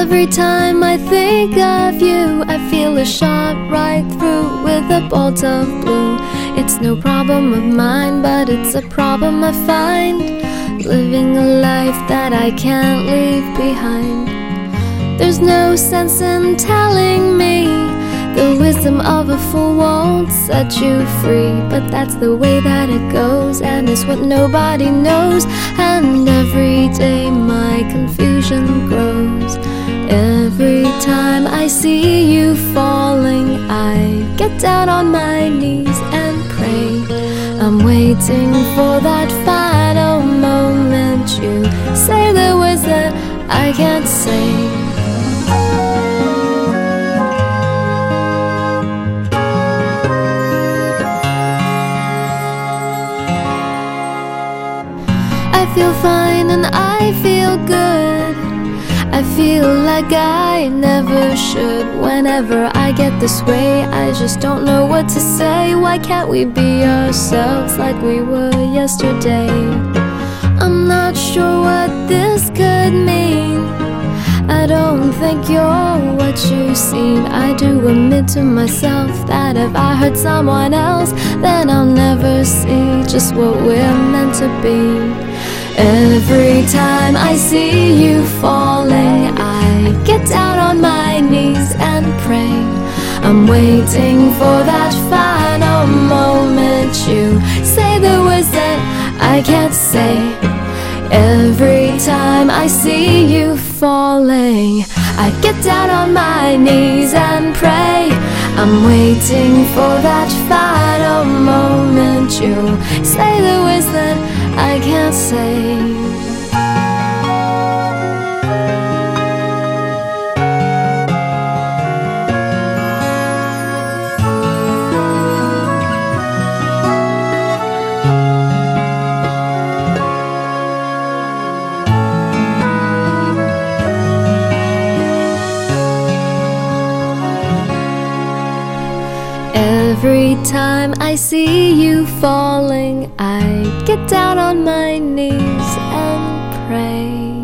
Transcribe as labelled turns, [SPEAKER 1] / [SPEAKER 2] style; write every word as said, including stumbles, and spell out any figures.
[SPEAKER 1] Every time I think of you, I feel a shot right through with a bolt of blue. It's no problem of mine, but it's a problem I find, living a life that I can't leave behind. There's no sense in telling me the wisdom of a fool won't set you free, but that's the way that it goes, and it's what nobody knows. And every day my confusion grows. Every time I see you falling, I get down on my knees and pray. I'm waiting for that final moment. You say the words that I can't say. I feel fine and I feel good. I feel like I never should. Whenever I get this way, I just don't know what to say. Why can't we be ourselves like we were yesterday? I'm not sure what this could mean. I don't think you're what you seem. I do admit to myself that if I hurt someone else, then I'll never see just what we're meant to be. Every time I see you falling, I get down on my knees and pray. I'm waiting for that final moment. You say the words that I can't say. Every time I see you falling, I get down on my knees and pray. I'm waiting for that final moment. You say the words that I can't say. Every time I see you falling, I get down on my knees and pray.